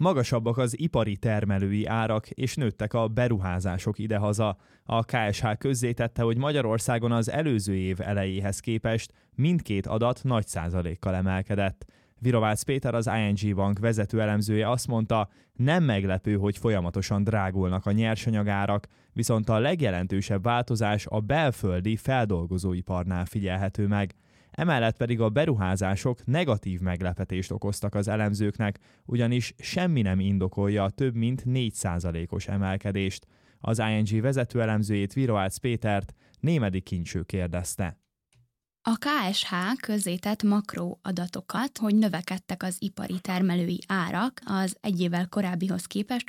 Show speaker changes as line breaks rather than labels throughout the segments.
Magasabbak az ipari termelői árak, és nőttek a beruházások idehaza. A KSH közzétette, hogy Magyarországon az előző év elejéhez képest mindkét adat nagy százalékkal emelkedett. Virovácz Péter, az ING Bank vezető elemzője azt mondta, nem meglepő, hogy folyamatosan drágulnak a nyersanyagárak, viszont a legjelentősebb változás a belföldi feldolgozóiparnál figyelhető meg. Emellett pedig a beruházások negatív meglepetést okoztak az elemzőknek, ugyanis semmi nem indokolja a több mint 4%-os emelkedést. Az ING vezető elemzőjét, Virovácz Pétert Némedy Kincső kérdezte.
A KSH közzétett makroadatokat, hogy növekedtek az ipari termelői árak az egy évvel korábbihoz képest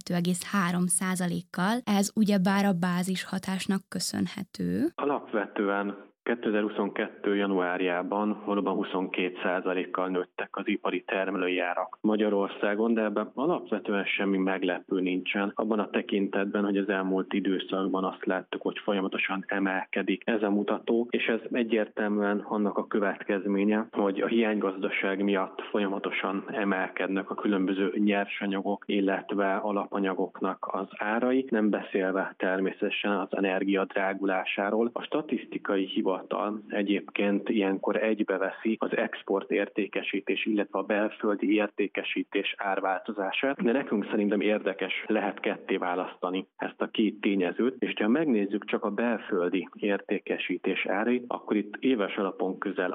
22,3%-kal. Ez ugyebár a bázis hatásnak köszönhető.
Alapvetően 2022. januárjában valóban 22%-kal nőttek az ipari termelői árak Magyarországon, de ebben alapvetően semmi meglepő nincsen. Abban a tekintetben, hogy az elmúlt időszakban azt láttuk, hogy folyamatosan emelkedik ez a mutató, és ez egyértelműen annak a következménye, hogy a hiánygazdaság miatt folyamatosan emelkednek a különböző nyersanyagok, illetve alapanyagoknak az árai, nem beszélve természetesen az energia drágulásáról. A statisztikai hivatal egyébként ilyenkor egybeveszi az export értékesítés, illetve a belföldi értékesítés árváltozását, de nekünk szerintem érdekes lehet ketté választani ezt a két tényezőt, és ha megnézzük csak a belföldi értékesítés árait, akkor itt éves alapon közel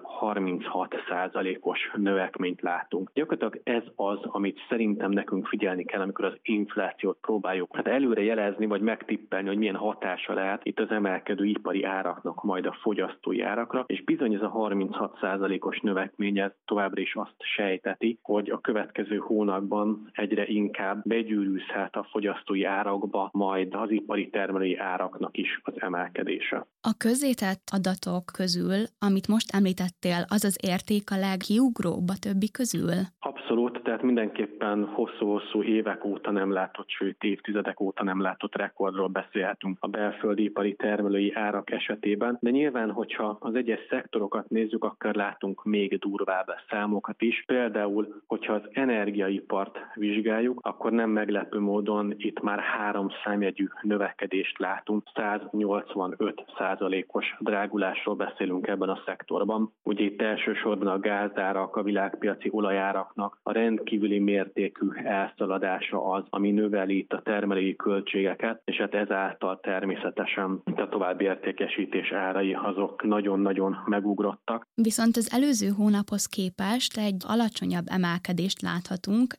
36%-os növekményt látunk. Gyakorlatilag ez az, amit szerintem nekünk figyelni kell, amikor az inflációt próbáljuk előre jelezni, vagy megtippelni, hogy milyen hatása lehet itt az emelkedő ipari áraknak majd a fogyasztói árakra, és bizony ez a 36%-os növekmény ez továbbra is azt sejteti, hogy a következő hónapban egyre inkább begyűrűzhet a fogyasztói árakba majd az ipari termelői áraknak is az emelkedése.
A közzétett adatok közül, amit most említettél, az az érték a legkiugróbb a többi közül?
Abszolút, tehát mindenképpen hosszú-hosszú évek óta nem látott, sőt évtizedek óta nem látott rekordról beszélhetünk a belföldi ipari termelői árak esetében, de nyilván, hogyha az egyes szektorokat nézzük, akkor látunk még durvább számokat is. Például, hogyha az energiaipart vizsgáljuk, akkor nem meglepő módon itt már 3 számjegyű növekedést látunk, 185%-os drágulásról beszélünk ebben a szektorban. Ugye itt elsősorban a gázárak, a világpiaci olajáraknak a rendkívüli mértékű elszaladása az, ami növeli itt a termelői költségeket, és hát ezáltal természetesen a további értékesítés árai azok nagyon-nagyon megugrottak.
Viszont az előző hónaphoz képest egy alacsonyabb emelkedést láthatunk,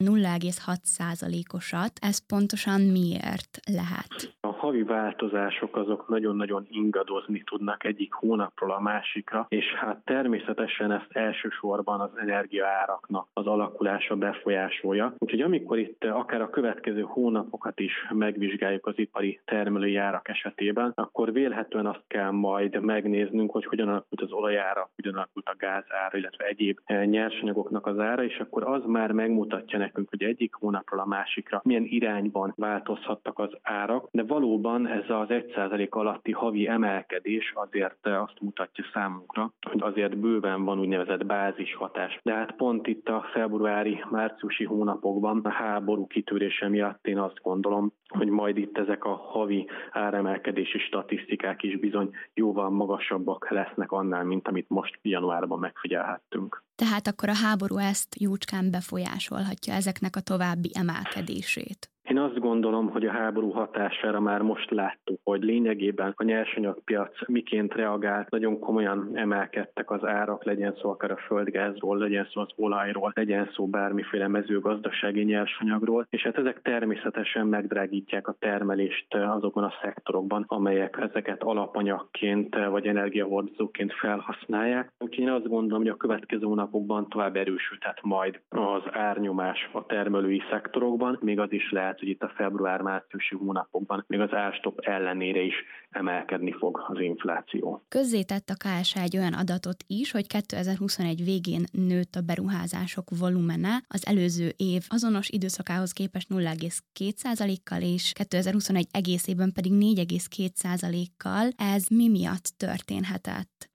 0,6%-osat. Ez pontosan miért lehet?
A havi változások azok nagyon-nagyon ingadozni tudnak egyik hónapról a másikra, és hát természetesen ezt elsősorban az energiaáraknak az alakulása befolyásolja. Úgyhogy amikor itt akár a következő hónapokat is megvizsgáljuk az ipari termelői árak esetében, akkor vélhetően azt kell majd megnéznünk, hogy hogyan alakult az olajára, hogyan alakult a gázára, illetve egyéb nyersanyagoknak az ára, és akkor az már megmutatja nekünk, hogy egyik hónapról a másikra milyen irányban változhattak az árak, de valóban ez az 1% alatti havi emelkedés azért azt mutatja számunkra, hogy azért bőven van úgynevezett bázishatás. De hát pont itt a februári-márciusi hónapokban a háború kitörése miatt én azt gondolom, hogy majd itt ezek a havi áremelkedési statisztikák is bizony jóval magasabbak lesznek annál, mint amit most januárban megfigyelhettünk.
Tehát akkor a háború ezt jócskán befolyásolhatja ezeknek a további emelkedését.
Én azt gondolom, hogy a háború hatására már most láttuk, hogy lényegében a nyersanyagpiac miként reagált, nagyon komolyan emelkedtek az árak, legyen szó akár a földgázról, legyen szó az olajról, legyen szó bármiféle mezőgazdasági nyersanyagról, és hát ezek természetesen megdrágítják a termelést azokban a szektorokban, amelyek ezeket alapanyagként vagy energiahordozóként felhasználják. Úgyhogy én azt gondolom, hogy a következő hónapokban tovább erősödhet majd az árnyomás a termelői szektorokban, még az is lehet, hogy itt a február-márciusi hónapokban még az árstopp ellenére is emelkedni fog az infláció.
Közzétett a KSH egy olyan adatot is, hogy 2021 végén nőtt a beruházások volumene az előző év azonos időszakához képest 0,2%-kal, és 2021 egészében pedig 4,2%-kal. Ez mi miatt történhetett?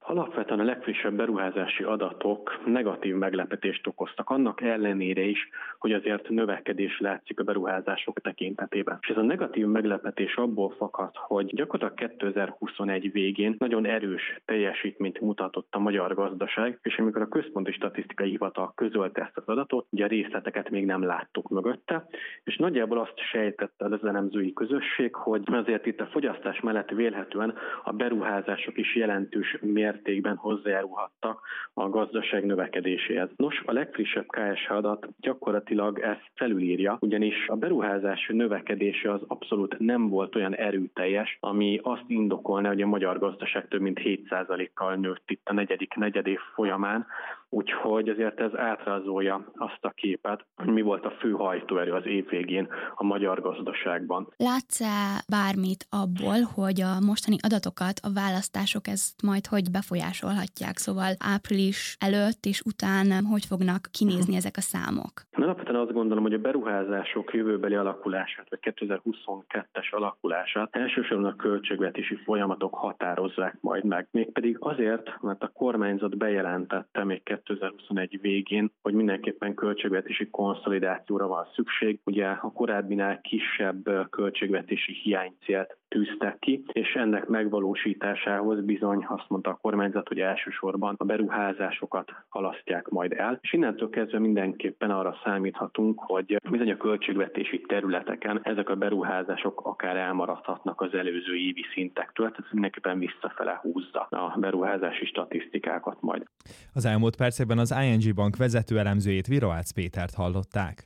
Alapvetően a legfrissebb beruházási adatok negatív meglepetést okoztak, annak ellenére is, hogy azért növekedés látszik a beruházások tekintetében. És ez a negatív meglepetés abból fakad, hogy gyakorlatilag 2021 végén nagyon erős teljesítményt mutatott a magyar gazdaság, és amikor a Központi Statisztikai Hivatal közölte ezt az adatot, ugye a részleteket még nem láttuk mögötte, és nagyjából azt sejtette az elemzői közösség, hogy azért itt a fogyasztás mellett vélhetően a beruházások is jelentős mértékben hozzájárulhattak a gazdaság növekedéséhez. Nos, a legfrissebb KSH adat gyakorlatilag ezt felülírja, ugyanis a beruházás növekedése az abszolút nem volt olyan erőteljes, ami azt indokolna, hogy a magyar gazdaság több mint 7%-kal nőtt itt a negyedik negyedév folyamán, úgyhogy azért ez átrajzolja azt a képet, hogy mi volt a fő hajtóerő az év végén a magyar gazdaságban.
Látsz-e bármit abból, hogy a mostani adatokat a választások ezt majd hogy befolyásolhatják? Szóval április előtt és után hogy fognak kinézni ezek a számok?
Alapvetően azt gondolom, hogy a beruházások jövőbeli alakulását, vagy 2022-es alakulását elsősorban a költségvetési folyamatok határozzák majd meg. Mégpedig azért, mert a kormányzat bejelentette még 2021 végén, hogy mindenképpen költségvetési konszolidációra van szükség. Ugye a korábbinál kisebb költségvetési hiánycélt tűztek ki, és ennek megvalósításához bizony azt mondta a kormányzat, hogy elsősorban a beruházásokat halasztják majd el. És innentől kezdve mindenképpen arra számíthatunk, hogy bizony a költségvetési területeken ezek a beruházások akár elmaradhatnak az előző évi szintektől, tehát mindenképpen visszafele húzza a beruházási statisztikákat majd.
Az elmúlt percekben az ING Bank vezető elemzőjét, Viroác Pétert hallották.